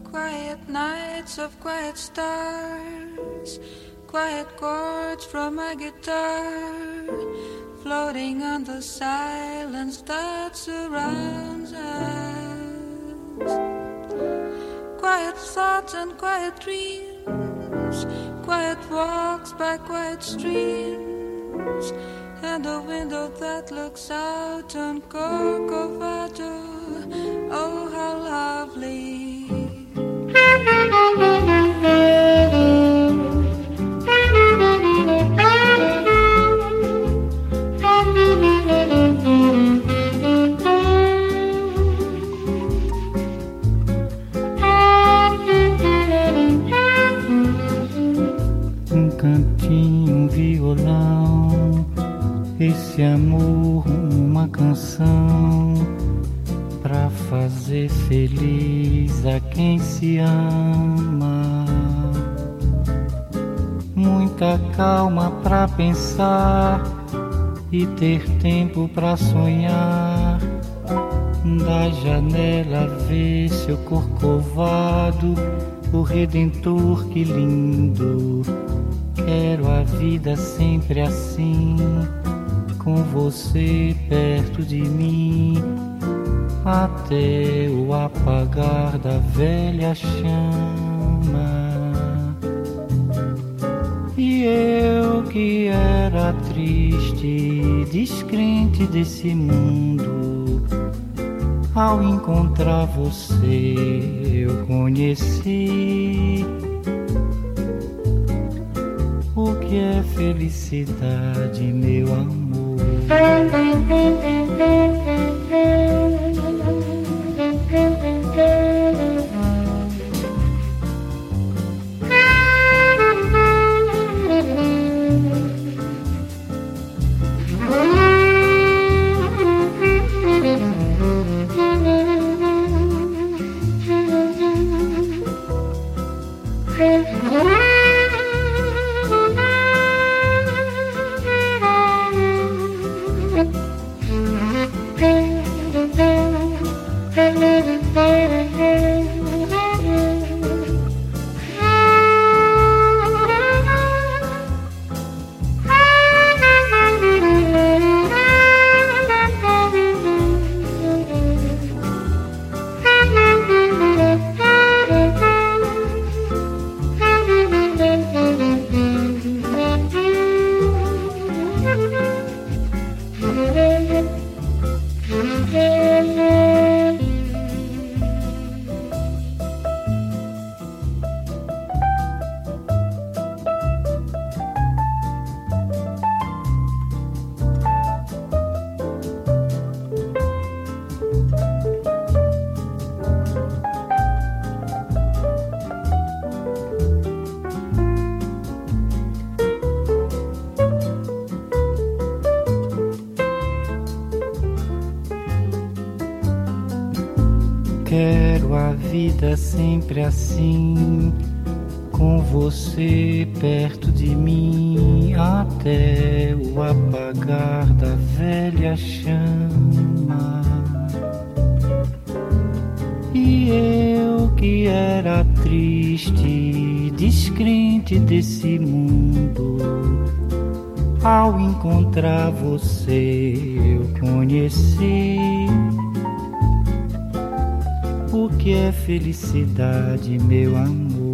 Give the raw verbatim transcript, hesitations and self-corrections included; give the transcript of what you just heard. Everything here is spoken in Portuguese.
Quiet nights of quiet stars, quiet chords from my guitar, floating on the silence that surrounds us. Quiet thoughts and quiet dreams, quiet walks by quiet streams, and a window that looks out on Corcovado. Oh, how lovely. Um cantinho, um violão, esse amor, uma canção pra fazer feliz a quem se ama. Muita calma pra pensar e ter tempo pra sonhar. Da janela ver seu corcovado, o Redentor, que lindo. Quero a vida sempre assim, com você perto de mim, até o apagar da velha chama. E eu que era triste, descrente desse mundo, ao encontrar você eu conheci o que é felicidade, meu amor. Quero a vida sempre assim, com você perto de mim, até o apagar da velha chama. E eu que era triste, descrente desse mundo, ao encontrar você eu conheci o que é felicidade, meu amor.